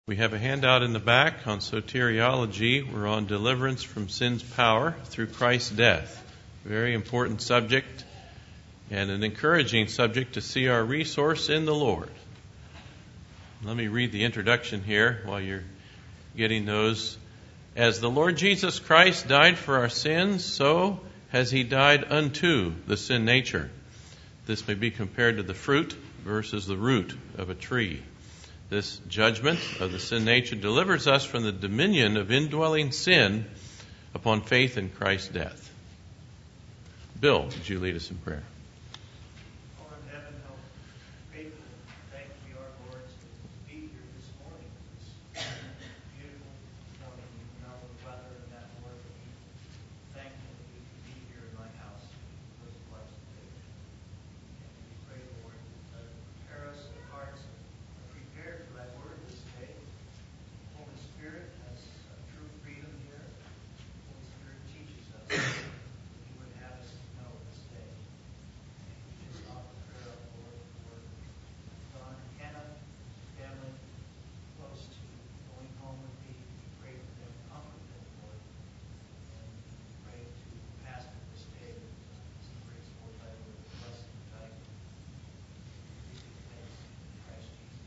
We have a handout in the back on soteriology. We're on deliverance from sin's power through Christ's death. Very important subject and an encouraging subject to see our resource in the Lord. Let me read the introduction here while you're getting those. As the Lord Jesus Christ died for our sins, so has he died unto the sin nature. This may be compared to the fruit versus the root of a tree. This judgment of the sin nature delivers us from the dominion of indwelling sin upon faith in Christ's death. Bill, would you lead us in prayer? Lord in heaven, how grateful and thankful we are, Lord, to be here this morning. It's beautiful morning, even though the weather and that, Lord, but we thankful that we can be here in my house because of life's day. And we pray, Lord, that prepare us in hearts prepared for thy word this day. Holy Spirit has true freedom here. Holy Spirit teaches us what you would have us know this day. And we just offer prayer up, Lord, for Don and Hannah, family close to going home with thee. We pray for them, comfort them, Lord. And we pray to pastor this day as he brings forth thy word. Bless him and guide him. We give thanks in Christ Jesus.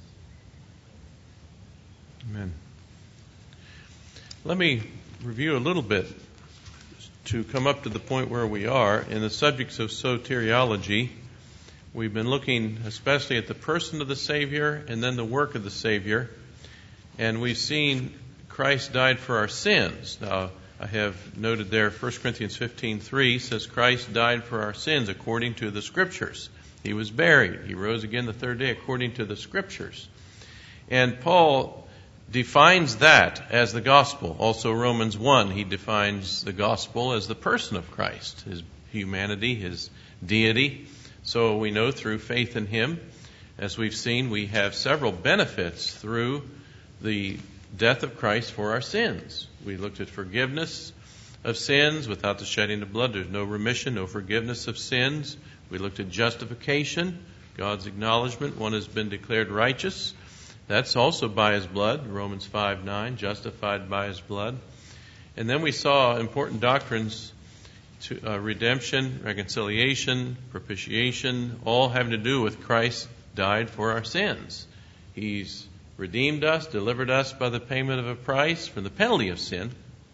Amen. Let me review a little bit to come up to the point where we are in the subjects of soteriology. We've been looking especially at the person of the Savior and then the work of the Savior. And we've seen Christ died for our sins. Now, I have noted there 1 Corinthians 15:3 says Christ died for our sins according to the Scriptures. He was buried. He rose again the third day according to the Scriptures. And Paul defines that as the gospel. Also Romans 1, he defines the gospel as the person of Christ, his humanity, his deity. So we know through faith in him, as we've seen, we have several benefits through the death of Christ for our sins. We looked at forgiveness of sins. Without the shedding of blood, there's no remission, no forgiveness of sins. We looked at justification, God's acknowledgement. One has been declared righteous. That's also by his blood, Romans 5:9, justified by his blood. And then we saw important doctrines to redemption, reconciliation, propitiation, all having to do with Christ died for our sins. He's redeemed us, delivered us by the payment of a price for the penalty of sin.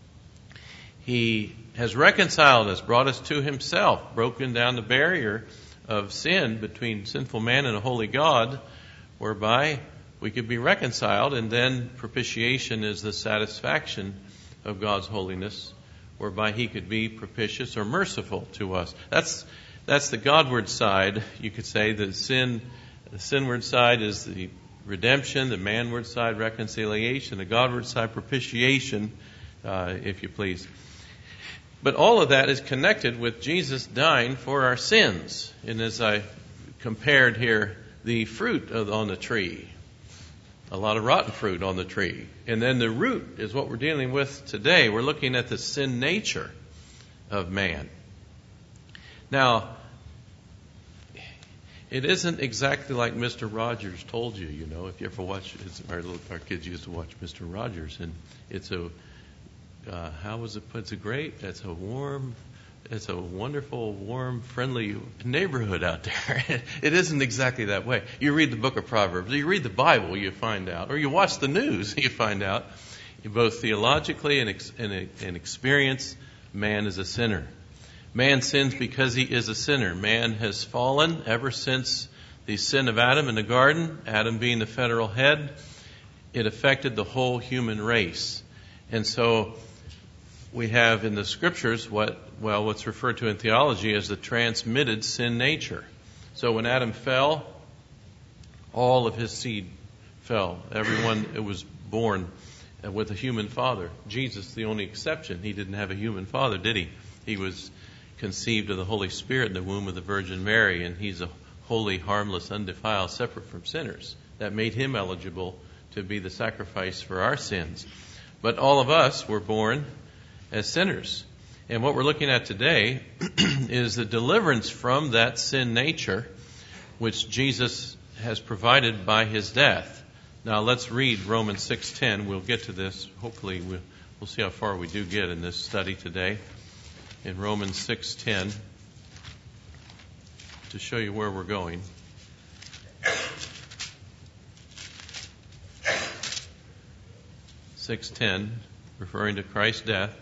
He has reconciled us, brought us to himself, broken down the barrier of sin between sinful man and a holy God, whereby we could be reconciled, and then propitiation is the satisfaction of God's holiness, whereby he could be propitious or merciful to us. That's the Godward side, you could say. The sinward side is the redemption, the manward side, reconciliation, the Godward side, propitiation, if you please. But all of that is connected with Jesus dying for our sins. And as I compared here, the fruit on the tree, a lot of rotten fruit on the tree. And then the root is what we're dealing with today. We're looking at the sin nature of man. Now, it isn't exactly like Mr. Rogers told you, you know. If you ever watch, our kids used to watch Mr. Rogers, and it's a, how was it put? It's a wonderful, warm, friendly neighborhood out there. It isn't exactly that way. You read the book of Proverbs, you read the Bible, you find out, or you watch the news, you find out, both theologically and experience, man is a sinner. Man sins because he is a sinner. Man has fallen ever since the sin of Adam in the garden, Adam being the federal head. It affected the whole human race. And so we have in the Scriptures what's referred to in theology as the transmitted sin nature. So when Adam fell, all of his seed fell. Everyone was born with a human father. Jesus, the only exception. He didn't have a human father, did he? He was conceived of the Holy Spirit in the womb of the Virgin Mary, and he's a holy, harmless, undefiled, separate from sinners. That made him eligible to be the sacrifice for our sins. But all of us were born as sinners. And what we're looking at today is the deliverance from that sin nature, which Jesus has provided by his death. Now let's read Romans 6:10. We'll get to this. Hopefully we'll see how far we do get in this study today. In Romans 6:10, to show you where we're going. (6:10), referring to Christ's death.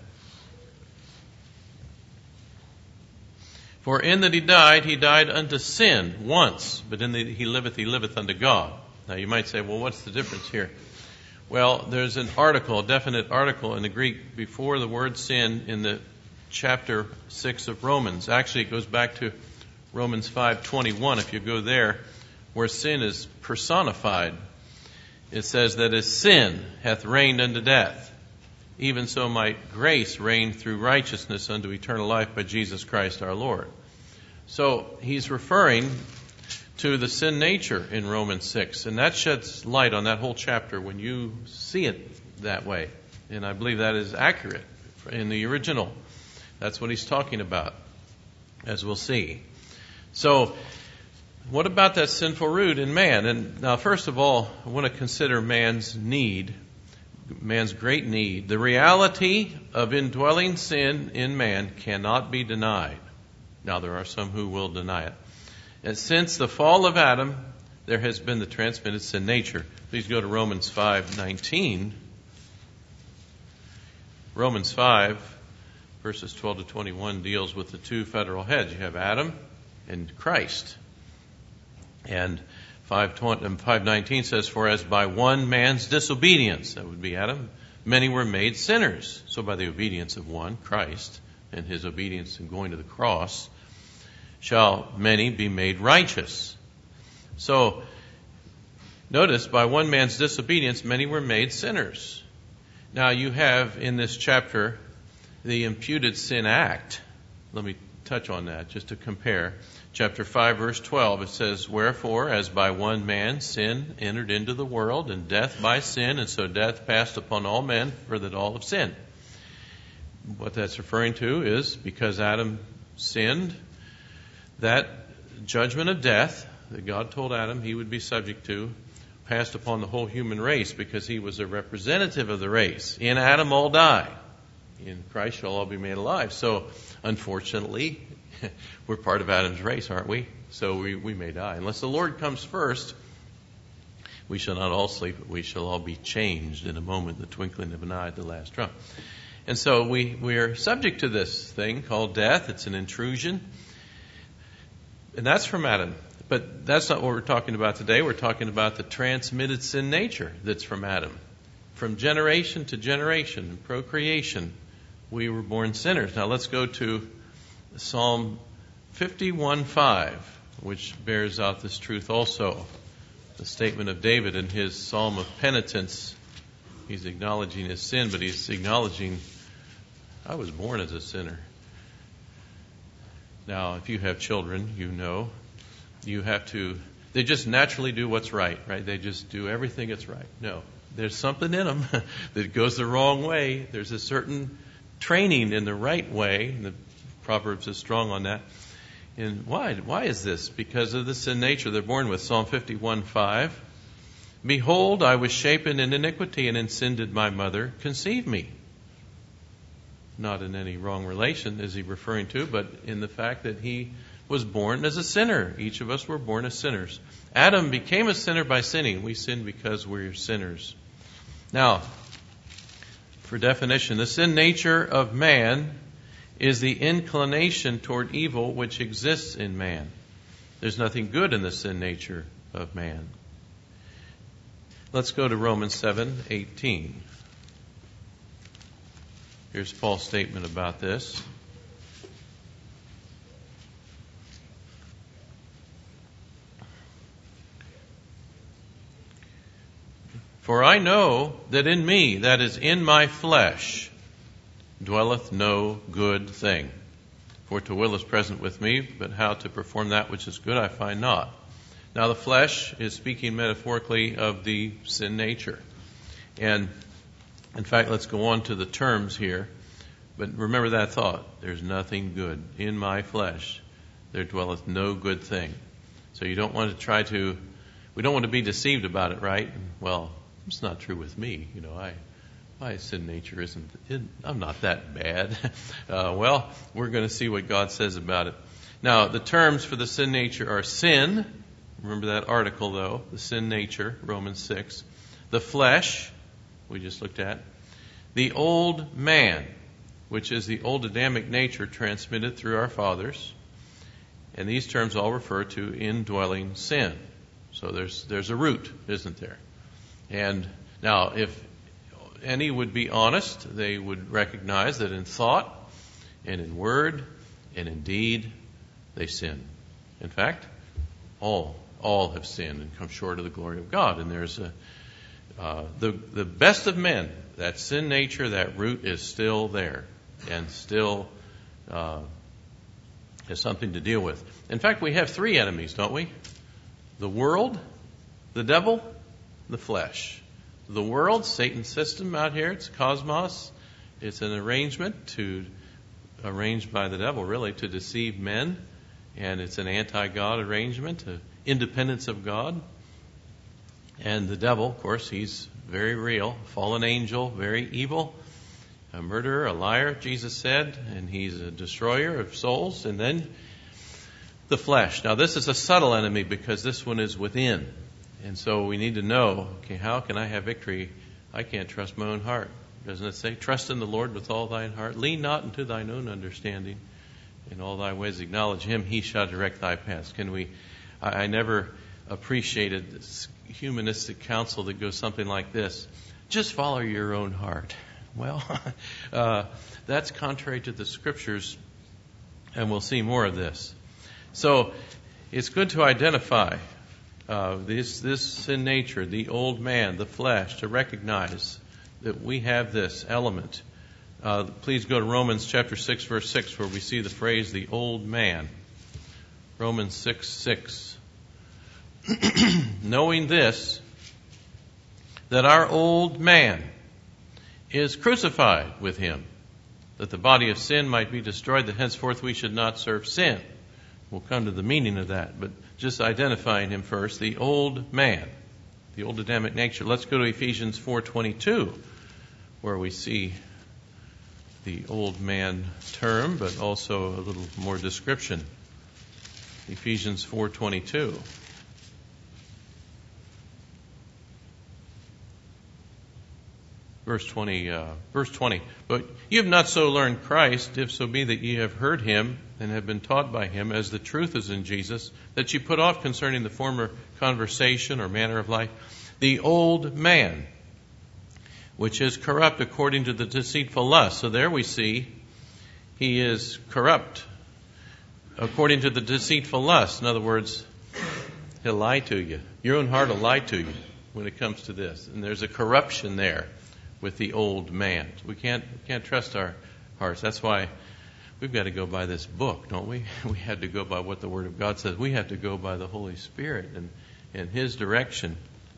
For in that he died unto sin once, but in that he liveth unto God. Now you might say, well, what's the difference here? Well, there's an article, a definite article in the Greek before the word sin in the chapter 6 of Romans. Actually, it goes back to Romans 5:21, if you go there, where sin is personified. It says that as sin hath reigned unto death, even so might grace reign through righteousness unto eternal life by Jesus Christ our Lord. So he's referring to the sin nature in Romans 6, and that sheds light on that whole chapter when you see it that way. And I believe that is accurate in the original. That's what he's talking about, as we'll see. So, what about that sinful root in man? And now, first of all, I want to consider man's need, man's great need. The reality of indwelling sin in man cannot be denied. Now, there are some who will deny it. And since the fall of Adam, there has been the transmitted sin nature. Please go to Romans 5:19. Romans 5, verses 12 to 21, deals with the two federal heads. You have Adam and Christ. And 5:19 says, for as by one man's disobedience, that would be Adam, many were made sinners. So by the obedience of one, Christ, and his obedience in going to the cross, shall many be made righteous. So, notice, by one man's disobedience, many were made sinners. Now, you have in this chapter the imputed sin act. Let me touch on that just to compare. Chapter 5, verse 12, it says, wherefore, as by one man sin entered into the world, and death by sin, and so death passed upon all men, for that all have sinned. What that's referring to is, because Adam sinned, that judgment of death that God told Adam he would be subject to passed upon the whole human race, because he was a representative of the race. In Adam all die. In Christ shall all be made alive. So, unfortunately, we're part of Adam's race, aren't we? So we may die. Unless the Lord comes first, we shall not all sleep, but we shall all be changed in a moment, the twinkling of an eye at the last trump. And so we are subject to this thing called death. It's an intrusion. And that's from Adam. But that's not what we're talking about today. We're talking about the transmitted sin nature that's from Adam. From generation to generation, procreation, we were born sinners. Now let's go to Psalm 51:5, which bears out this truth also. The statement of David in his Psalm of penitence. He's acknowledging his sin, but he's acknowledging, I was born as a sinner. Now, if you have children, you know, they just naturally do what's right? They just do everything that's right. No, there's something in them that goes the wrong way. There's a certain training in the right way. And the Proverbs is strong on that. And why is this? Because of the sin nature they're born with. Psalm 51:5. Behold, I was shapen in iniquity, and in sin did my mother conceive me. Not in any wrong relation is he referring to, but in the fact that he was born as a sinner. Each of us were born as sinners. Adam became a sinner by sinning. We sin because we're sinners. Now, for definition, the sin nature of man is the inclination toward evil which exists in man. There's nothing good in the sin nature of man. Let's go to Romans 7:18. Here's Paul's statement about this. For I know that in me, that is in my flesh, dwelleth no good thing. For to will is present with me, but how to perform that which is good I find not. Now the flesh is speaking metaphorically of the sin nature. And in fact, let's go on to the terms here. But remember that thought. There's nothing good. In my flesh, there dwelleth no good thing. So you don't want to try to we don't want to be deceived about it, right? Well, it's not true with me. My sin nature I'm not that bad. Well, we're going to see what God says about it. Now, the terms for the sin nature are sin. Remember that article, though, the sin nature, Romans 6. The flesh, we just looked at. The old man, which is the old Adamic nature transmitted through our fathers. And these terms all refer to indwelling sin. So there's a root, isn't there? And now, if any would be honest, they would recognize that in thought and in word and in deed, they sin. In fact, all have sinned and come short of the glory of God. And there's the best of men, that sin nature, that root is still there and still has something to deal with. In fact, we have three enemies, don't we? The world, the devil, the flesh. The world, Satan's system out here, it's cosmos. It's an arranged by the devil, really, to deceive men. And it's an anti-God arrangement, independence of God. And the devil, of course, he's very real, fallen angel, very evil, a murderer, a liar, Jesus said, and he's a destroyer of souls. And then the flesh. Now, this is a subtle enemy because this one is within. And so we need to know, okay, how can I have victory? I can't trust my own heart. Doesn't it say, trust in the Lord with all thine heart? Lean not into thine own understanding. In all thy ways acknowledge him, he shall direct thy paths. I never appreciated this humanistic counsel that goes something like this. Just follow your own heart. Well, that's contrary to the Scriptures, and we'll see more of this. So it's good to identify this sin nature, the old man, the flesh, to recognize that we have this element. Please go to Romans chapter 6, verse 6, where we see the phrase, the old man. Romans 6:6. Knowing this, that our old man is crucified with him, that the body of sin might be destroyed, that henceforth we should not serve sin. We'll come to the meaning of that, but just identifying him first, the old man, the old Adamic nature. Let's go to Ephesians 4:22, where we see the old man term, but also a little more description. Ephesians 4:22. Verse 20. But you have not so learned Christ, if so be that ye have heard him and have been taught by him, as the truth is in Jesus, that ye put off concerning the former conversation or manner of life, the old man, which is corrupt according to the deceitful lust. So there we see he is corrupt according to the deceitful lust. In other words, he'll lie to you. Your own heart will lie to you when it comes to this. And there's a corruption there with the old man. We can't trust our hearts. That's why we've got to go by this book, don't we? We have to go by what the Word of God says. We have to go by the Holy Spirit and His direction.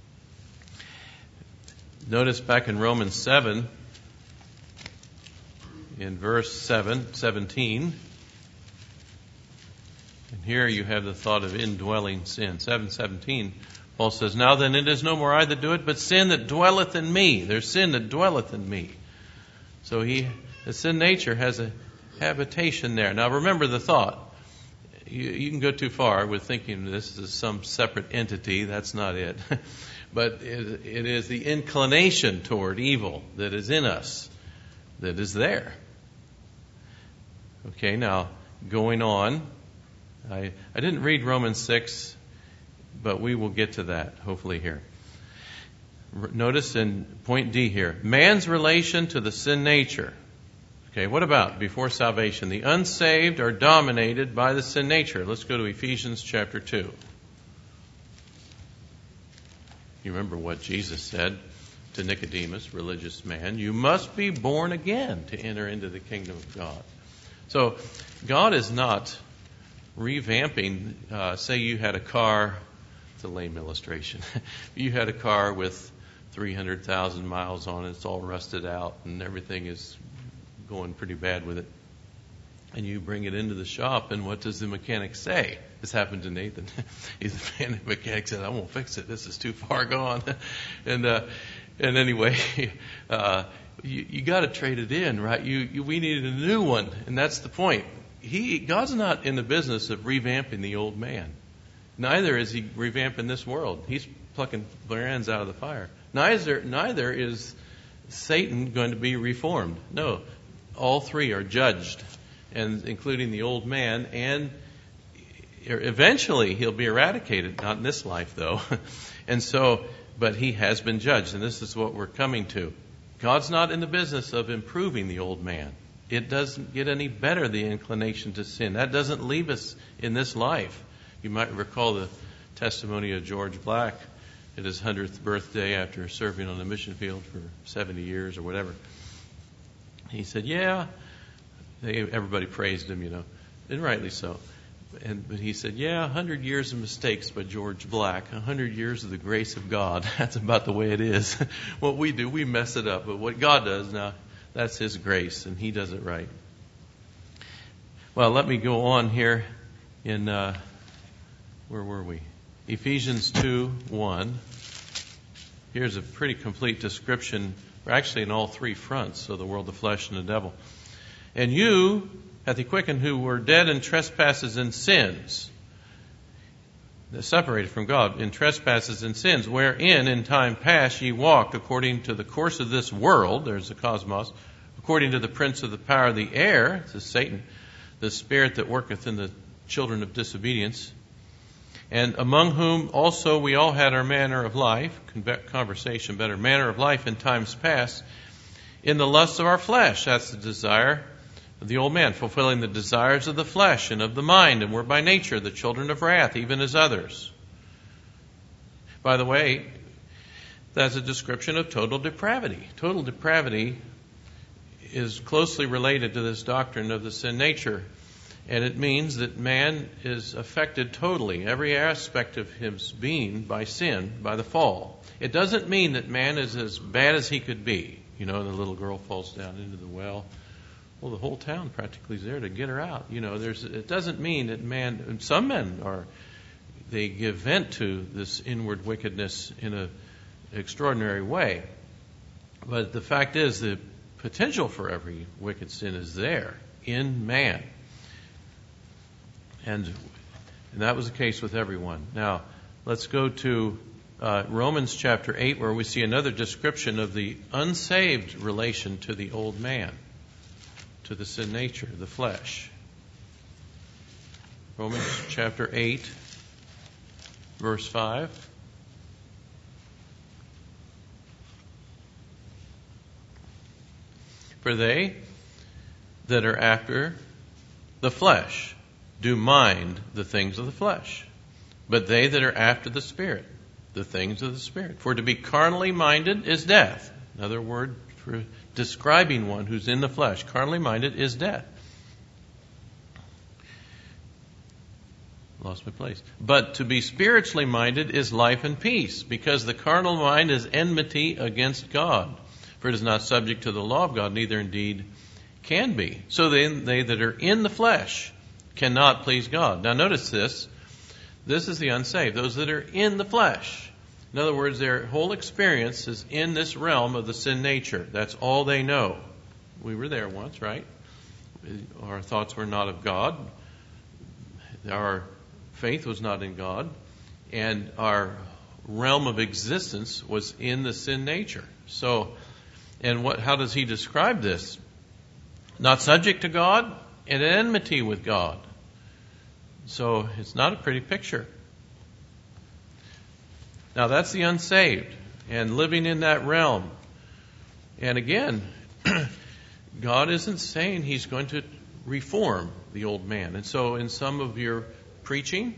Notice back in Romans 7, in verse 17, and here you have the thought of indwelling sin. 7:17, Paul says, now then it is no more I that do it, but sin that dwelleth in me. There's sin that dwelleth in me. So the sin nature has a habitation there. Now remember the thought. You can go too far with thinking this is some separate entity. That's not it. But it is the inclination toward evil that is in us, that is there. Okay, now going on. I didn't read Romans 6, but we will get to that hopefully here. Notice in point D here, man's relation to the sin nature. Okay, what about before salvation? The unsaved are dominated by the sin nature. Let's go to Ephesians chapter 2. You remember what Jesus said to Nicodemus, religious man. You must be born again to enter into the kingdom of God. So God is not revamping. Say you had a car, it's a lame illustration. You had a car with 300,000 miles on it. It's all rusted out and everything is going pretty bad with it. And you bring it into the shop, and what does the mechanic say? This happened to Nathan. He's the mechanic said, "I won't fix it. This is too far gone." And anyway, you got to trade it in, right? We needed a new one, and that's the point. God's not in the business of revamping the old man. Neither is He revamping this world. He's plucking brands out of the fire. Neither is Satan going to be reformed. No, all three are judged, and including the old man, and eventually he'll be eradicated. Not in this life, though. And so, but he has been judged, and this is what we're coming to. God's not in the business of improving the old man. It doesn't get any better, the inclination to sin. That doesn't leave us in this life. You might recall the testimony of George Black at his 100th birthday after serving on the mission field for 70 years or whatever. He said, everybody praised him, and rightly so. But he said, 100 years of mistakes by George Black, 100 years of the grace of God. That's about the way it is. What we do, we mess it up. But what God does, now, that's His grace, and He does it right. Well, let me go on here in, where were we? Ephesians 2:1. Here's a pretty complete description, actually in all three fronts, so the world, the flesh, and the devil. And you hath He quickened who were dead in trespasses and sins, separated from God, in trespasses and sins, wherein in time past ye walked according to the course of this world, there's the cosmos, according to the prince of the power of the air, this is Satan, the spirit that worketh in the children of disobedience, and among whom also we all had our manner of life, manner of life in times past, in the lusts of our flesh. That's the desire of the old man, fulfilling the desires of the flesh and of the mind, and were by nature the children of wrath, even as others. By the way, that's a description of total depravity. Total depravity is closely related to this doctrine of the sin nature. And it means that man is affected totally, every aspect of his being, by sin, by the fall. It doesn't mean that man is as bad as he could be. The little girl falls down into the well. Well, the whole town practically is there to get her out. It doesn't mean that some men they give vent to this inward wickedness in an extraordinary way. But the fact is, the potential for every wicked sin is there in man. And that was the case with everyone. Now, let's go to Romans chapter 8, where we see another description of the unsaved relation to the old man, to the sin nature, the flesh. Romans chapter 8, verse 5. For they that are after the flesh do mind the things of the flesh, but they that are after the Spirit, the things of the Spirit. For to be carnally minded is death. Another word for describing one who's in the flesh. Carnally minded is death. Lost my place. But to be spiritually minded is life and peace, because the carnal mind is enmity against God. For it is not subject to the law of God, neither indeed can be. So then they that are in the flesh cannot please God. Now notice this. This is the unsaved, those that are in the flesh. In other words, their whole experience is in this realm of the sin nature. That's all they know. We were there once, right? Our thoughts were not of God. Our faith was not in God. And our realm of existence was in the sin nature. So, how does he describe this? Not subject to God and at enmity with God. So it's not a pretty picture. Now that's the unsaved and living in that realm. And again, God isn't saying He's going to reform the old man. And so in some of your preaching,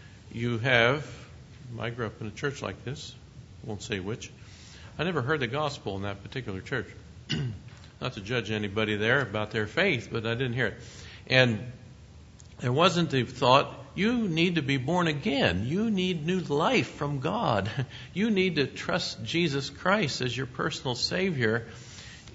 I grew up in a church like this, won't say which. I never heard the gospel in that particular church. Not to judge anybody there about their faith, but I didn't hear it. And there wasn't the thought, you need to be born again. You need new life from God. You need to trust Jesus Christ as your personal Savior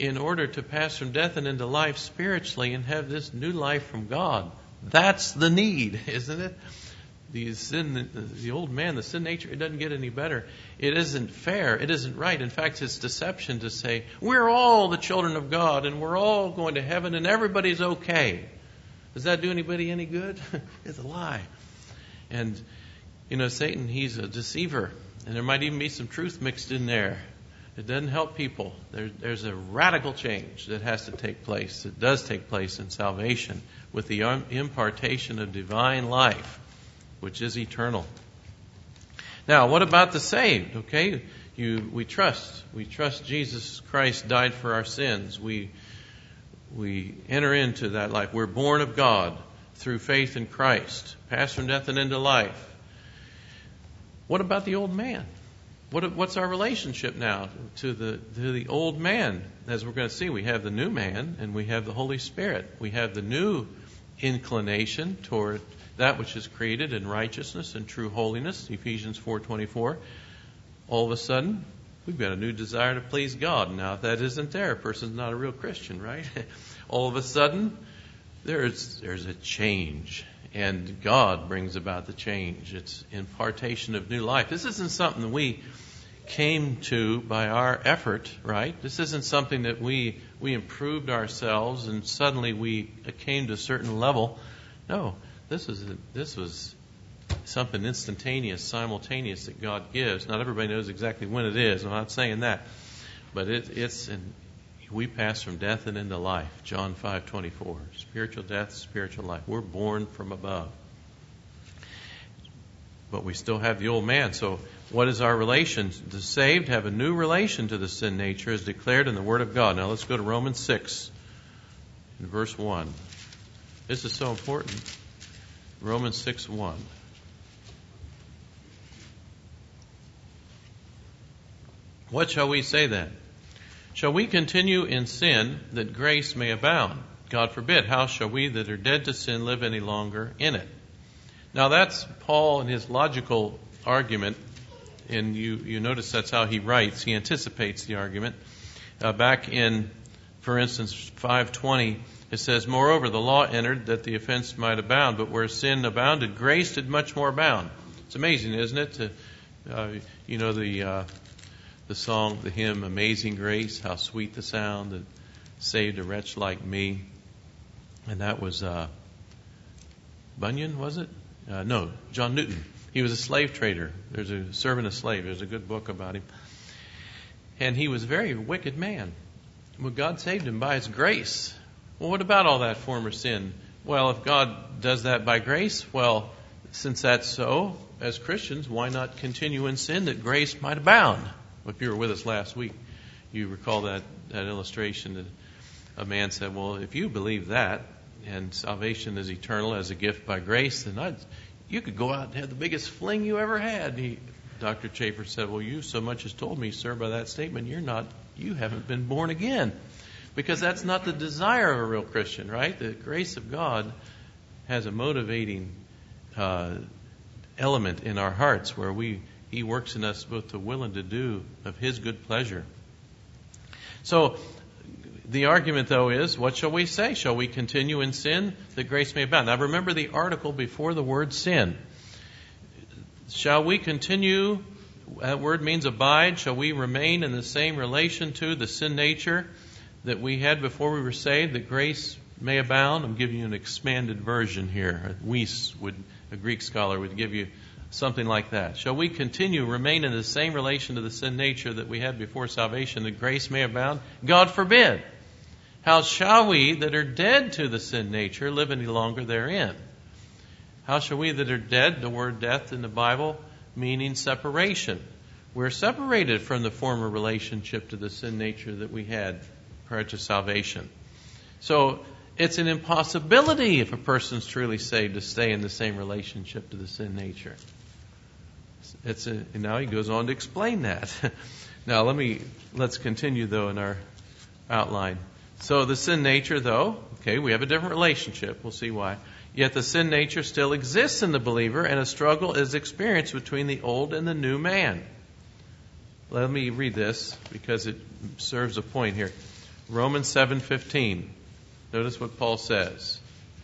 in order to pass from death and into life spiritually and have this new life from God. That's the need, isn't it? The old man, the sin nature, it doesn't get any better. It isn't fair. It isn't right. In fact, it's deception to say, we're all the children of God and we're all going to heaven and everybody's okay. Does that do anybody any good? It's a lie. And, Satan, he's a deceiver. And there might even be some truth mixed in there. It doesn't help people. There's a radical change that has to take place. It does take place in salvation with the impartation of divine life, which is eternal. Now, what about the saved? Okay, we trust Jesus Christ died for our sins. We enter into that life. We're born of God through faith in Christ, pass from death and into life. What about the old man? What's our relationship now to the old man? As we're going to see, we have the new man and we have the Holy Spirit. We have the new inclination toward that which is created in righteousness and true holiness, Ephesians 4:24. All of a sudden, we've got a new desire to please God. Now, if that isn't there, a person's not a real Christian, right? All of a sudden, there's a change. And God brings about the change. It's impartation of new life. This isn't something that we came to by our effort, right? This isn't something that we improved ourselves and suddenly we came to a certain level. No, this was something instantaneous, simultaneous that God gives. Not everybody knows exactly when it is. I'm not saying that. But we pass from death and into life. John 5:24. Spiritual death, spiritual life. We're born from above. But we still have the old man. So what is our relation? The saved have a new relation to the sin nature as declared in the Word of God. Now let's go to Romans 6 in verse 1. This is so important. Romans 6:1. What shall we say then? Shall we continue in sin that grace may abound? God forbid. How shall we that are dead to sin live any longer in it? Now that's Paul in his logical argument, and you notice that's how he writes. He anticipates the argument. Back in, for instance, 5:20, it says, moreover, the law entered that the offense might abound, but where sin abounded, grace did much more abound. It's amazing, isn't it? The song, the hymn, Amazing Grace, how sweet the sound that saved a wretch like me. And that was Bunyan, was it? No, John Newton. He was a slave trader. There's a servant of slave. There's a good book about him. And he was a very wicked man. Well, God saved him by His grace. Well, what about all that former sin? Well, if God does that by grace, well, since that's so, as Christians, why not continue in sin that grace might abound? If you were with us last week, you recall that illustration that a man said, well, if you believe that, and salvation is eternal as a gift by grace, then you could go out and have the biggest fling you ever had. Dr. Chafer said, well, you so much as told me, sir, by that statement, you haven't been born again. Because that's not the desire of a real Christian, right? The grace of God has a motivating element in our hearts where He works in us both to will and to do of His good pleasure. So the argument, though, is, what shall we say? Shall we continue in sin that grace may abound? Now remember the article before the word sin. Shall we continue? That word means abide. Shall we remain in the same relation to the sin nature that we had before we were saved, that grace may abound? I'm giving you an expanded version here. A Greek scholar would give you something like that. Shall we remain in the same relation to the sin nature that we had before salvation, that grace may abound? God forbid. How shall we that are dead to the sin nature live any longer therein? How shall we that are dead, the word death in the Bible, meaning separation. We're separated from the former relationship to the sin nature that we had prior to salvation. So it's an impossibility if a person's truly saved to stay in the same relationship to the sin nature. Now he goes on to explain that. Now let's continue though in our outline. So the sin nature though, we have a different relationship. We'll see why. Yet the sin nature still exists in the believer, and a struggle is experienced between the old and the new man. Let me read this because it serves a point here. Romans 7:15. Notice what Paul says.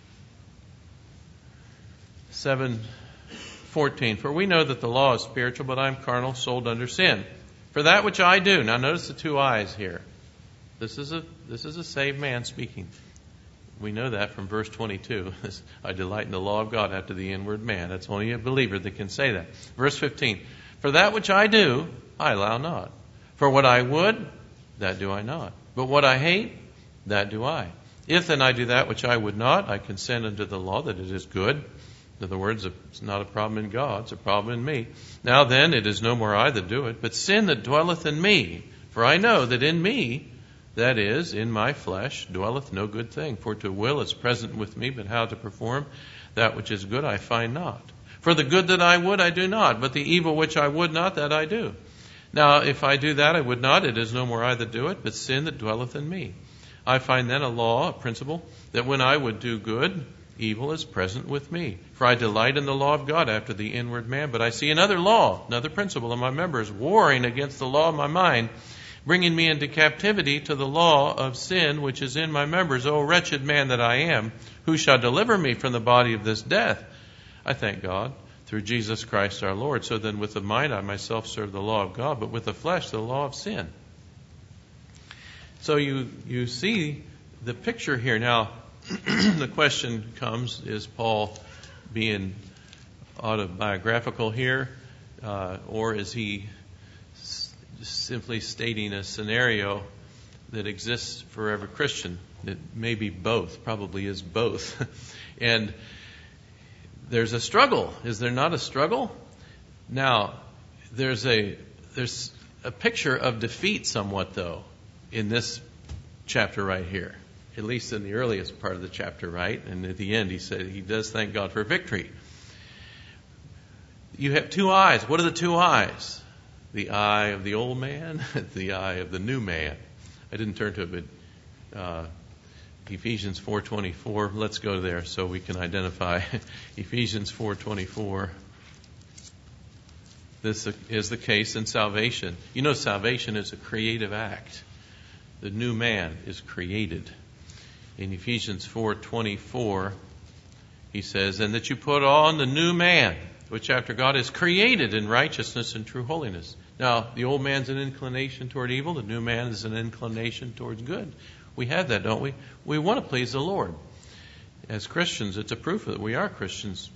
7:14. For we know that the law is spiritual, but I am carnal, sold under sin. For that which I do. Now notice the two I's here. This is a saved man speaking. We know that from verse 22. I delight in the law of God after the inward man. That's only a believer that can say that. Verse 15. For that which I do, I allow not. For what I would, that do I not. But what I hate, that do I. If then I do that which I would not, I consent unto the law that it is good. In other words, it's not a problem in God, it's a problem in me. Now then, it is no more I that do it, but sin that dwelleth in me. For I know that in me, that is, in my flesh, dwelleth no good thing. For to will is present with me, but how to perform that which is good I find not. For the good that I would, I do not, but the evil which I would not, that I do. Now, if I do that I would not, it is no more I that do it, but sin that dwelleth in me. I find then a law, a principle, that when I would do good, evil is present with me. For I delight in the law of God after the inward man, but I see another law, another principle in my members, warring against the law of my mind, bringing me into captivity to the law of sin which is in my members. O wretched man that I am, who shall deliver me from the body of this death? I thank God through Jesus Christ our Lord. So then with the mind I myself serve the law of God, but with the flesh the law of sin. So you see the picture here. Now, the question comes, is Paul being autobiographical here, or is he simply stating a scenario that exists for every Christian? It may be both, probably is both. And there's a struggle. Is there not a struggle? Now, there's a picture of defeat somewhat, though, in this chapter right here. At least in the earliest part of the chapter, right? And at the end, he said he does thank God for victory. You have two eyes. What are the two eyes? The eye of the old man, the eye of the new man. I didn't turn to it, but Ephesians 4:24. Let's go there so we can identify Ephesians 4:24. This is the case in salvation. You know, salvation is a creative act. The new man is created. In Ephesians 4:24, he says, and that you put on the new man, which after God is created in righteousness and true holiness. Now, the old man's an inclination toward evil. The new man is an inclination towards good. We have that, don't we? We want to please the Lord. As Christians, it's a proof that we are Christians.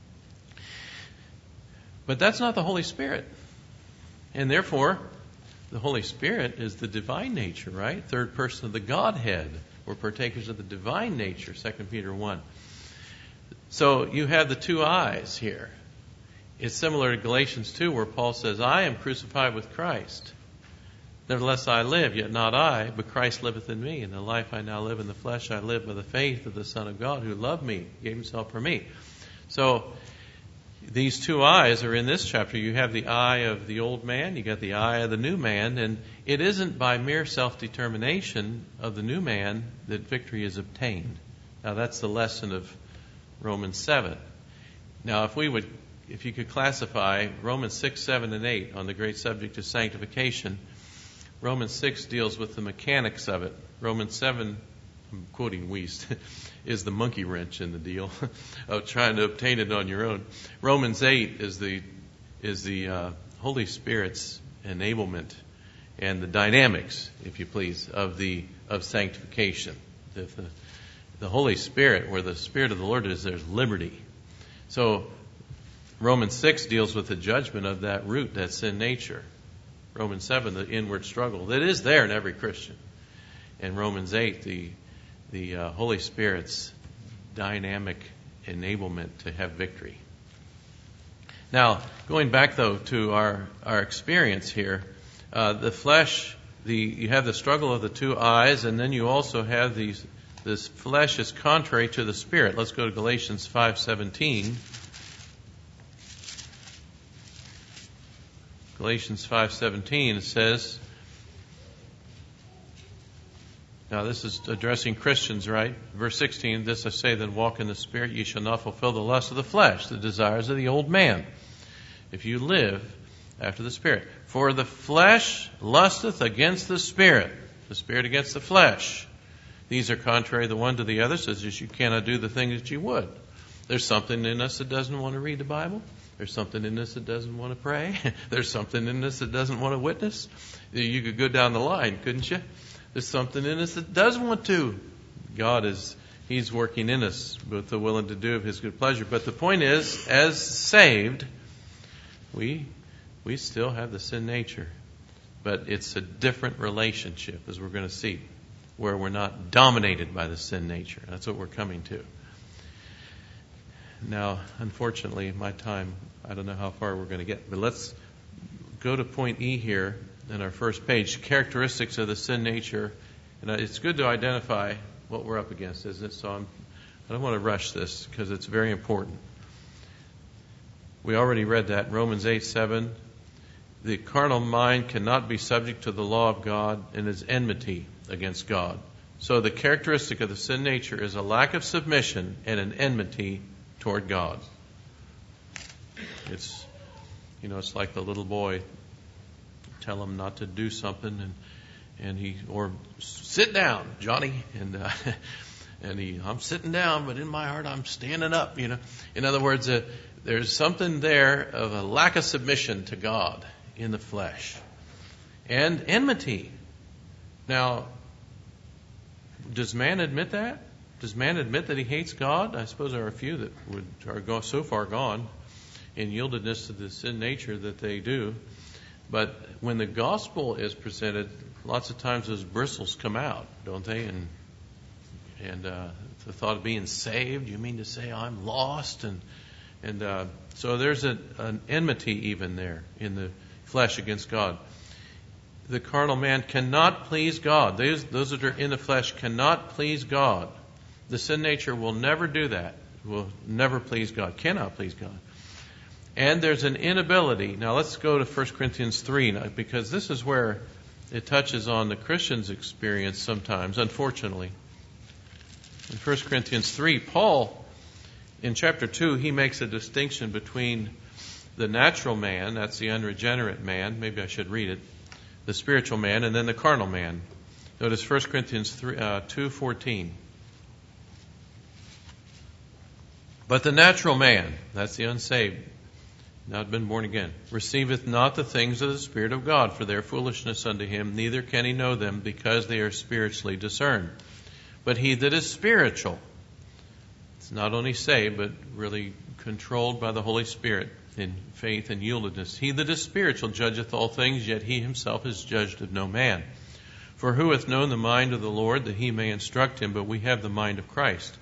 But that's not the Holy Spirit. And therefore, the Holy Spirit is the divine nature, right? Third person of the Godhead. We're partakers of the divine nature, 2 Peter 1. So you have the two eyes here. It's similar to Galatians 2, where Paul says, I am crucified with Christ. Nevertheless I live, yet not I, but Christ liveth in me. And the life I now live in the flesh, I live by the faith of the Son of God, who loved me, gave himself for me. So these two eyes are in this chapter. You have the eye of the old man, you got the eye of the new man, and it isn't by mere self-determination of the new man that victory is obtained. Now that's the lesson of Romans 7. Now if you could classify Romans 6, 7, and 8 on the great subject of sanctification, Romans 6 deals with the mechanics of it. Romans 7, I'm quoting Wiest, is the monkey wrench in the deal of trying to obtain it on your own. Romans 8 is the Holy Spirit's enablement and the dynamics, if you please, of sanctification. The Holy Spirit, where the Spirit of the Lord is, there's liberty. So Romans 6 deals with the judgment of that root, that sin nature. Romans 7, the inward struggle that is there in every Christian. And Romans 8, the Holy Spirit's dynamic enablement to have victory. Now, going back though to our experience here, the flesh, you have the struggle of the two eyes, and then you also have this flesh is contrary to the Spirit. Let's go to Galatians 5:17. Galatians 5:17, it says, now this is addressing Christians, right? Verse 16, this I say, then walk in the Spirit, ye shall not fulfill the lust of the flesh, the desires of the old man, if you live after the Spirit. For the flesh lusteth against the Spirit. The spirit against the flesh. These are contrary the one to the other, such as you cannot do the things that you would. There's something in us that doesn't want to read the Bible. There's something in us that doesn't want to pray. There's something in us that doesn't want to witness. You could go down the line, couldn't you? There's something in us that does want to. He's working in us with the willing to do of His good pleasure. But the point is, as saved, we still have the sin nature. But it's a different relationship, as we're going to see, where we're not dominated by the sin nature. That's what we're coming to. Now, unfortunately, my time, I don't know how far we're going to get, but let's go to point E here in our first page, characteristics of the sin nature. And it's good to identify what we're up against, isn't it? So I don't want to rush this because it's very important. We already read that, Romans 8:7. The carnal mind cannot be subject to the law of God and is enmity against God. So the characteristic of the sin nature is a lack of submission and an enmity toward God. It's like the little boy. Tell him not to do something, or sit down, Johnny, I'm sitting down, but in my heart I'm standing up. In other words, there's something there of a lack of submission to God in the flesh, and enmity. Now, does man admit that? Does man admit that he hates God? I suppose there are a few that are so far gone in yieldedness to the sin nature that they do. But when the gospel is presented, lots of times those bristles come out, don't they? And the thought of being saved, you mean to say I'm lost? And so there's an enmity even there in the flesh against God. The carnal man cannot please God. Those that are in the flesh cannot please God. The sin nature will never do that. Will never please God. Cannot please God. And there's an inability. Now let's go to 1 Corinthians 3, because this is where it touches on the Christian's experience sometimes, unfortunately. In 1 Corinthians 3, Paul, in chapter 2, he makes a distinction between the natural man, that's the unregenerate man, maybe I should read it, the spiritual man, and then the carnal man. Notice 1 Corinthians 2:14. But the natural man, that's the unsaved, not been born again, receiveth not the things of the Spirit of God, for their foolishness unto him, neither can he know them, because they are spiritually discerned. But he that is spiritual, it's not only saved, but really controlled by the Holy Spirit in faith and yieldedness. He that is spiritual judgeth all things, yet he himself is judged of no man. For who hath known the mind of the Lord, that he may instruct him? But we have the mind of Christ.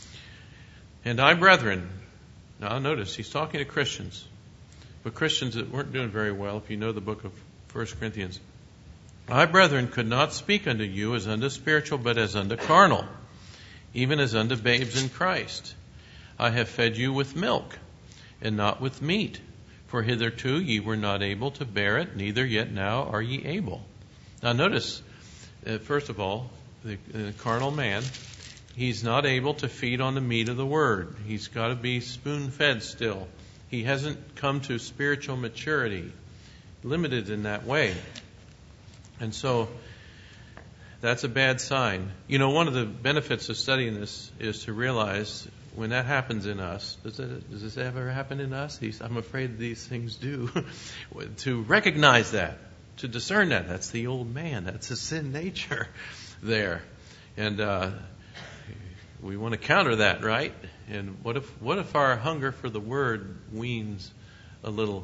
And I, brethren, now notice, he's talking to Christians, but Christians that weren't doing very well, if you know the book of 1 Corinthians. I, brethren, could not speak unto you as unto spiritual, but as unto carnal, even as unto babes in Christ. I have fed you with milk, and not with meat. For hitherto ye were not able to bear it, neither yet now are ye able. Now notice, first of all, the carnal man, he's not able to feed on the meat of the Word. He's got to be spoon-fed still. He hasn't come to spiritual maturity, limited in that way. And so that's a bad sign. One of the benefits of studying this is to realize when that happens in us, does this ever happen in us? I'm afraid these things do. To recognize that, to discern that. That's the old man. That's the sin nature there. And we want to counter that, right? And what if our hunger for the Word wanes a little?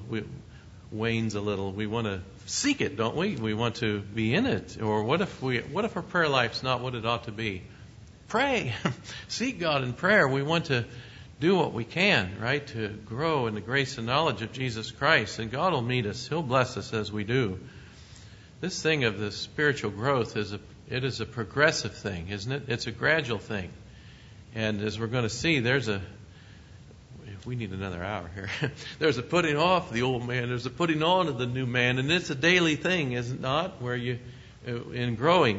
We want to seek it, don't we? We want to be in it. Or what if our prayer life's not what it ought to be? Pray. Seek God in prayer. We want to do what we can, right, to grow in the grace and knowledge of Jesus Christ. And God will meet us. He'll bless us as we do. This thing of the spiritual growth is a progressive thing, isn't it? It's a gradual thing. And as we're going to see, we need another hour here. There's a putting off the old man. There's a putting on of the new man. And it's a daily thing, is it not? Where in growing.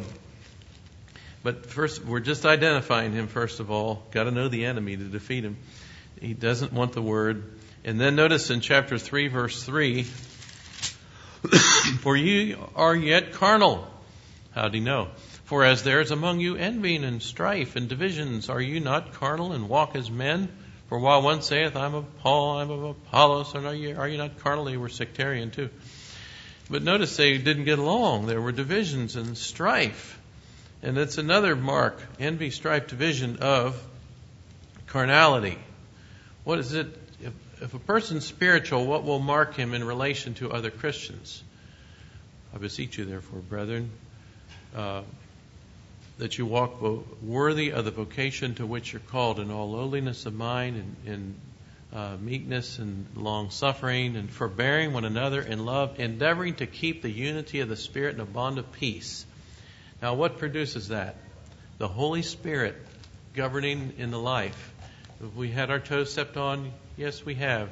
But first, we're just identifying him, first of all. Got to know the enemy to defeat him. He doesn't want the Word. And then notice in chapter 3, verse 3, for ye are yet carnal. How'd he know? For as there is among you envying and strife and divisions, are you not carnal and walk as men? For while one saith, I'm of Paul, I'm of Apollos, and are you not carnal? They were sectarian too. But notice they didn't get along. There were divisions and strife. And that's another mark, envy, strife, division of carnality. What is it? If a person's spiritual, what will mark him in relation to other Christians? I beseech you, therefore, brethren, that you walk worthy of the vocation to which you're called in all lowliness of mind and meekness and long-suffering and forbearing one another in love, endeavoring to keep the unity of the Spirit in a bond of peace. Now, what produces that? The Holy Spirit governing in the life. Have we had our toes stepped on? Yes, we have.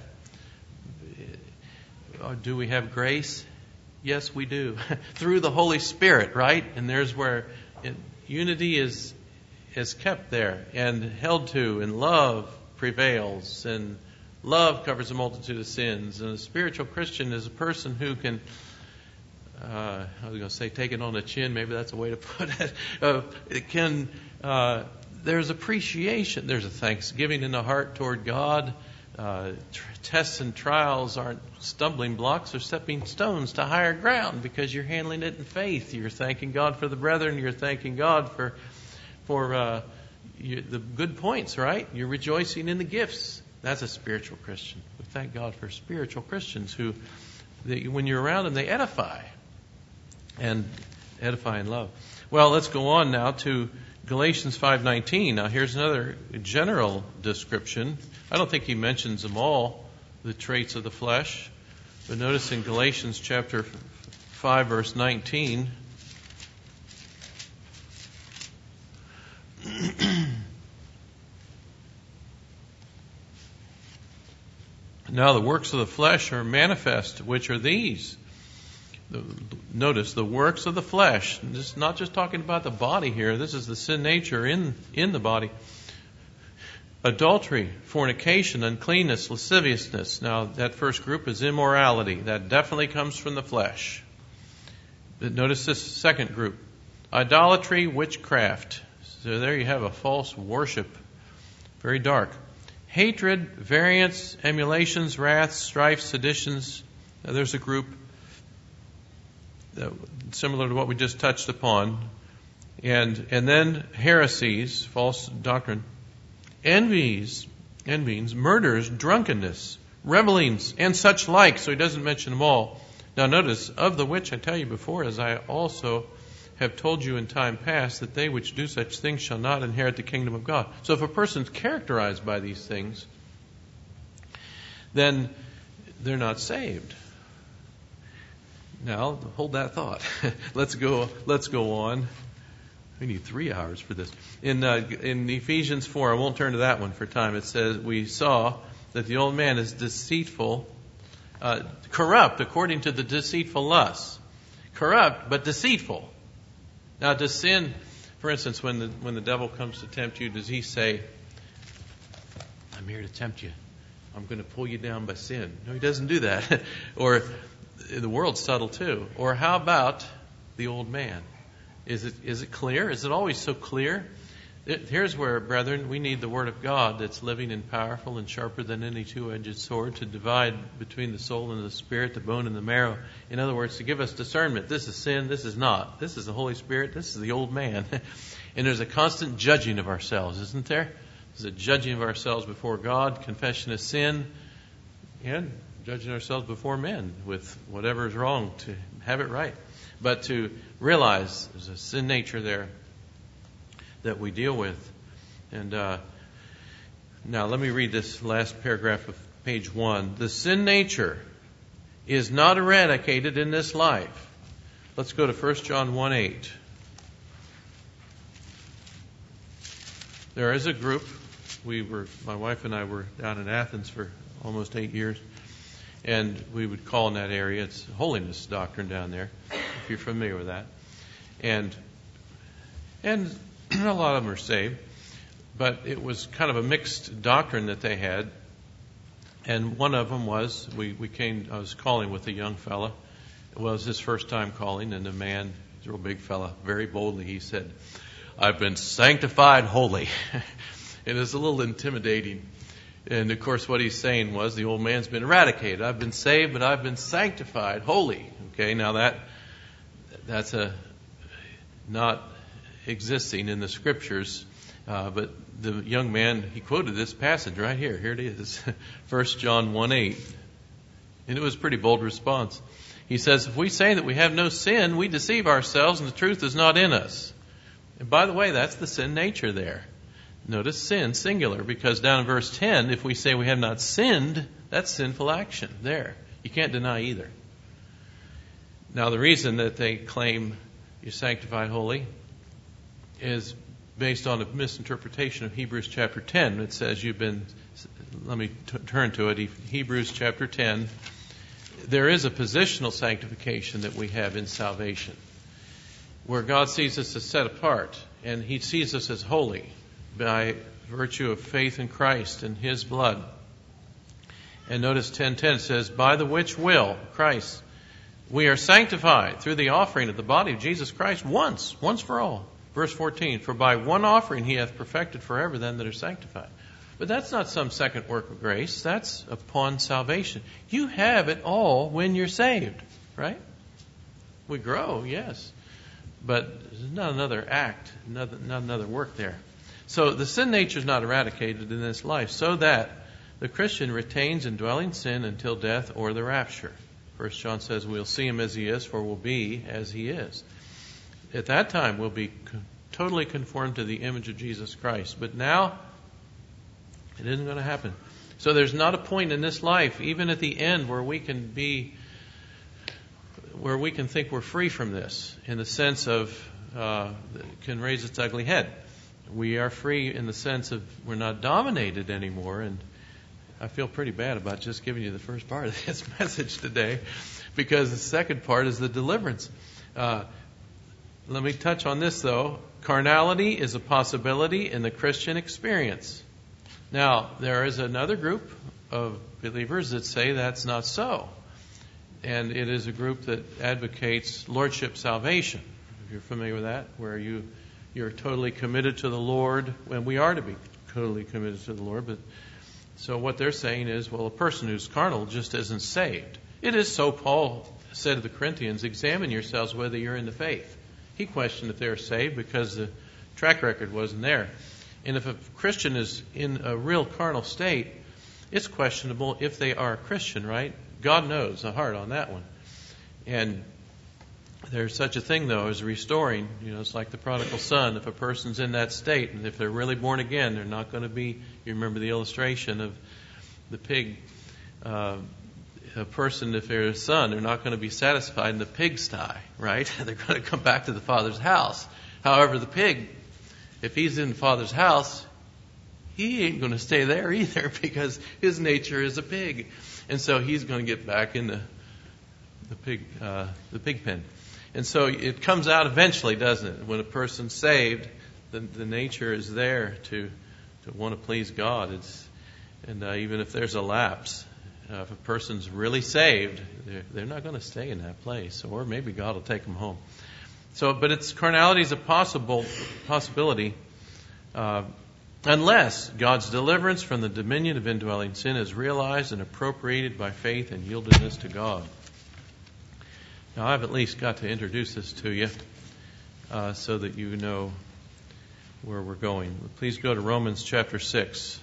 Do we have grace? Yes, we do. Through the Holy Spirit, right? And there's where unity is kept there and held to, and love prevails, and love covers a multitude of sins. And a spiritual Christian is a person who can, I was going to say take it on the chin, maybe that's a way to put it. There's appreciation, there's a thanksgiving in the heart toward God. Tests and trials aren't stumbling blocks, they're stepping stones to higher ground because you're handling it in faith. You're thanking God for the brethren, you're thanking God for the good points, right? You're rejoicing in the gifts. That's a spiritual Christian. We thank God for spiritual Christians who, when you're around them, they edify in love. Well, let's go on now to Galatians 5:19. Now, here's another general description. I don't think he mentions them all, the traits of the flesh. But notice in Galatians chapter 5, verse 19, now the works of the flesh are manifest, which are these. Notice the works of the flesh. This is not just talking about the body here. This is the sin nature in the body. Adultery, fornication, uncleanness, lasciviousness. Now, that first group is immorality. That definitely comes from the flesh. But notice this second group. Idolatry, witchcraft. So there you have a false worship. Very dark. Hatred, variance, emulations, wrath, strife, seditions. Now, there's a group similar to what we just touched upon. And then heresies, false doctrine. Envyings, murders, drunkenness, revelings, and such like. So he doesn't mention them all. Now notice, of the which I tell you before, as I also have told you in time past, that they which do such things shall not inherit the kingdom of God. So if a person's characterized by these things, then they're not saved. Now, hold that thought. Let's go on. We need 3 hours for this. In Ephesians 4, I won't turn to that one for time. It says, we saw that the old man is deceitful, corrupt according to the deceitful lusts. Corrupt, but deceitful. Now, does sin, for instance, when the devil comes to tempt you, does he say, I'm here to tempt you. I'm going to pull you down by sin. No, he doesn't do that. Or the world's subtle too. Or how about the old man? Is it clear? Is it always so clear? Here's where, brethren, we need the Word of God that's living and powerful and sharper than any two-edged sword to divide between the soul and the spirit, the bone and the marrow. In other words, to give us discernment. This is sin, this is not. This is the Holy Spirit, this is the old man. And there's a constant judging of ourselves, isn't there? There's a judging of ourselves before God, confession of sin, and judging ourselves before men with whatever is wrong to have it right. But to realize there's a sin nature there that we deal with. And now let me read this last paragraph of page 1. The sin nature is not eradicated in this life. Let's go to 1 John 1:8. There is a group. My wife and I were down in Athens for almost 8 years. And we would call in that area, it's holiness doctrine down there, if you're familiar with that. And a lot of them are saved, but it was kind of a mixed doctrine that they had. And one of them was, I was calling with a young fella. It was his first time calling, and the man He's a real big fella. Very boldly he said, "I've been sanctified holy." It is a little intimidating. And of course what he's saying was the old man's been eradicated. I've been saved, but I've been sanctified holy. Okay, now that's not existing in the Scriptures. But the young man, he quoted this passage right here. Here it is, 1 John 1:8. And it was a pretty bold response. He says, if we say that we have no sin, we deceive ourselves and the truth is not in us. And by the way, that's the sin nature there. Notice sin, singular, because down in verse 10, if we say we have not sinned, that's sinful action there. You can't deny either. Now, the reason that they claim you're sanctified holy is based on a misinterpretation of Hebrews chapter 10. It says you've been, let me turn to it, Hebrews chapter 10. There is a positional sanctification that we have in salvation, where God sees us as set apart, and He sees us as holy by virtue of faith in Christ and His blood. And notice 10:10 says, by the which will, Christ, we are sanctified through the offering of the body of Jesus Christ once for all. Verse 14, for by one offering He hath perfected forever them that are sanctified. But that's not some second work of grace. That's upon salvation. You have it all when you're saved, right? We grow, yes. But there's not another act, not another work there. So the sin nature is not eradicated in this life, so that the Christian retains indwelling sin until death or the rapture. 1 John says we'll see Him as He is, for we'll be as He is. At that time, we'll be totally conformed to the image of Jesus Christ. But now, it isn't going to happen. So there's not a point in this life, even at the end, where we can think we're free from this, in the sense of can raise its ugly head. We are free in the sense of we're not dominated anymore. And I feel pretty bad about just giving you the first part of this message today, because the second part is the deliverance. Let me touch on this, though. Carnality is a possibility in the Christian experience. Now, there is another group of believers that say that's not so. And it is a group that advocates lordship salvation. If you're familiar with that, where you're totally committed to the Lord, and we are to be totally committed to the Lord. But so what they're saying is, well, a person who's carnal just isn't saved. It is so Paul said to the Corinthians, examine yourselves whether you're in the faith. He questioned if they were saved because the track record wasn't there. And if a Christian is in a real carnal state, it's questionable if they are a Christian, right? God knows the heart on that one. And there's such a thing, though, as restoring. It's like the prodigal son. If a person's in that state, and if they're really born again, they're not going to be, you remember the illustration of the pig. A person, if they're a son, they're not going to be satisfied in the pigsty, right? They're going to come back to the father's house. However, the pig, if he's in the father's house, he ain't going to stay there either, because his nature is a pig. And so he's going to get back in the pig pen. And so it comes out eventually, doesn't it? When a person's saved, the nature is there to want to please God. Even if there's a lapse, if a person's really saved, they're not going to stay in that place, or maybe God will take them home. But carnality is a possibility, unless God's deliverance from the dominion of indwelling sin is realized and appropriated by faith and yieldedness to God. Now, I've at least got to introduce this to you so that you know where we're going. Please go to Romans chapter 6.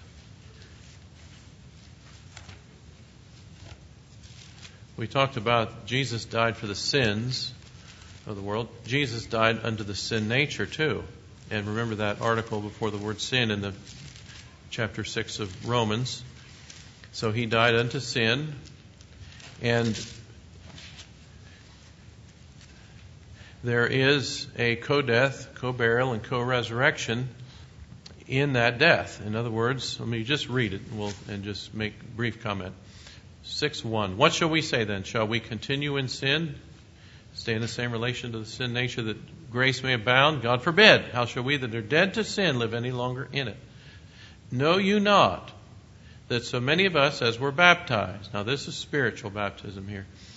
We talked about Jesus died for the sins of the world. Jesus died unto the sin nature too. And remember that article before the word sin in the chapter 6 of Romans. So He died unto sin, and there is a co-death, co-burial, and co-resurrection in that death. In other words, let me just read it and just make a brief comment. 6:1. What shall we say then? Shall we continue in sin? Stay in the same relation to the sin nature that grace may abound? God forbid. How shall we that are dead to sin live any longer in it? Know you not that so many of us as were baptized, now this is spiritual baptism here,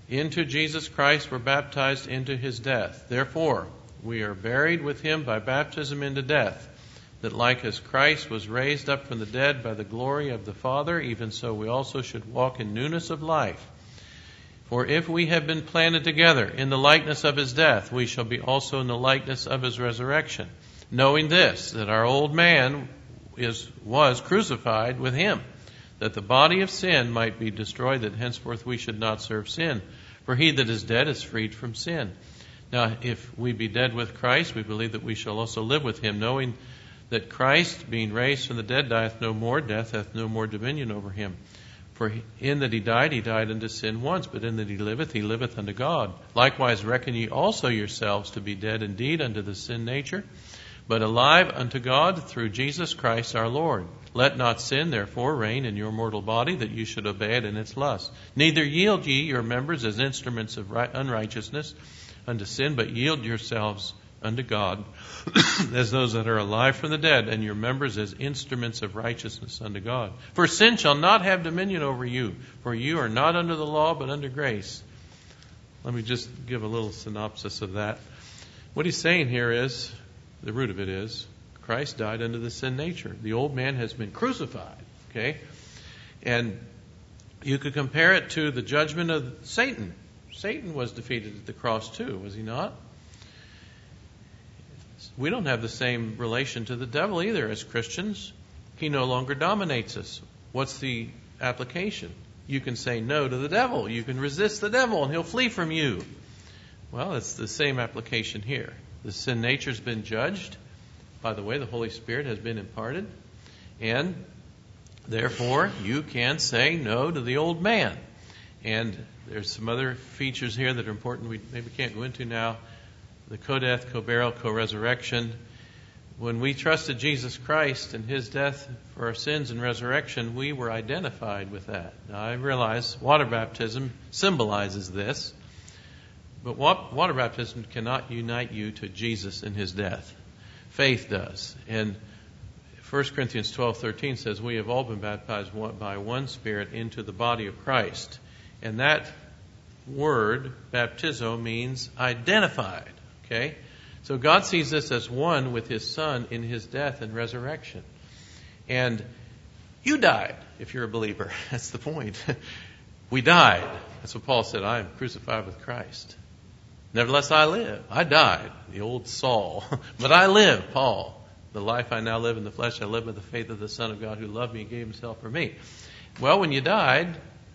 into Jesus Christ were baptized into his death. Therefore, we are buried with him by baptism into death, that like as Christ was raised up from the dead by the glory of the Father, even so we also should walk in newness of life. For if we have been planted together in the likeness of his death, we shall be also in the likeness of his resurrection. Knowing this, that our old man was crucified with him, that the body of sin might be destroyed, that henceforth we should not serve sin. For he that is dead is freed from sin. Now, if we be dead with Christ, we believe that we shall also live with him, knowing that Christ, being raised from the dead, dieth no more, death hath no more dominion over him. For in that he died unto sin once, but in that he liveth unto God. Likewise reckon ye also yourselves to be dead indeed unto the sin nature, but alive unto God through Jesus Christ our Lord. Let not sin therefore reign in your mortal body, that you should obey it in its lust. Neither yield ye your members as instruments of unrighteousness unto sin, but yield yourselves unto God as those that are alive from the dead, and your members as instruments of righteousness unto God. For sin shall not have dominion over you, for you are not under the law, but under grace. Let me just give a little synopsis of that. What he's saying here is, the root of it is, Christ died unto the sin nature. The old man has been crucified. Okay? And you could compare it to the judgment of Satan. Satan was defeated at the cross too, was he not? We don't have the same relation to the devil either as Christians. He no longer dominates us. What's the application? You can say no to the devil. You can resist the devil and he'll flee from you. Well, it's the same application here. The sin nature's been judged. By the way, the Holy Spirit has been imparted. And therefore, you can say no to the old man. And there's some other features here that are important we maybe can't go into now. The co-death, co-burial, co-resurrection. When we trusted Jesus Christ and his death for our sins and resurrection, we were identified with that. Now, I realize water baptism symbolizes this, but water baptism cannot unite you to Jesus and his death. Faith does. And 1 Corinthians 12:13 says, we have all been baptized by one Spirit into the body of Christ. And that word, baptizo, means identified. Okay? So God sees this as one with his Son in his death and resurrection. And you died if you're a believer. That's the point. We died. That's what Paul said. I am crucified with Christ. Nevertheless, I live. I died, the old Saul. But I live, Paul. The life I now live in the flesh, I live by the faith of the Son of God who loved me and gave himself for me. Well, when you died,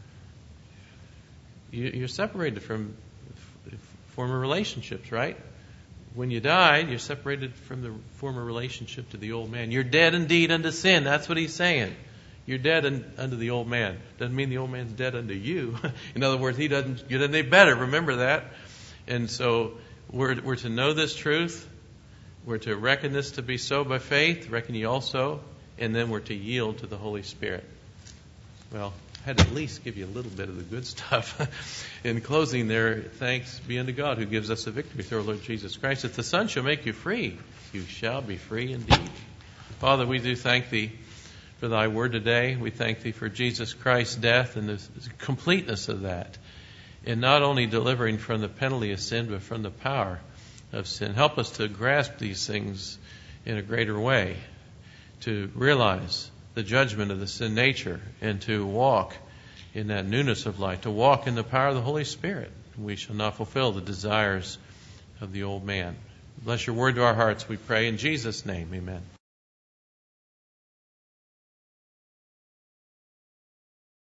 you're separated from former relationships, right? When you died, you're separated from the former relationship to the old man. You're dead indeed unto sin. That's what he's saying. You're dead unto the old man. Doesn't mean the old man's dead unto you. In other words, he doesn't get any better. Remember that. And so we're to know this truth. We're to reckon this to be so by faith. Reckon ye also. And then we're to yield to the Holy Spirit. Well, I had to at least give you a little bit of the good stuff. In closing there, thanks be unto God who gives us the victory through our Lord Jesus Christ. If the Son shall make you free, you shall be free indeed. Father, we do thank thee for thy word today. We thank thee for Jesus Christ's death and the completeness of that. And not only delivering from the penalty of sin, but from the power of sin. Help us to grasp these things in a greater way, to realize the judgment of the sin nature, and to walk in that newness of life, to walk in the power of the Holy Spirit. We shall not fulfill the desires of the old man. Bless your word to our hearts, we pray in Jesus' name. Amen.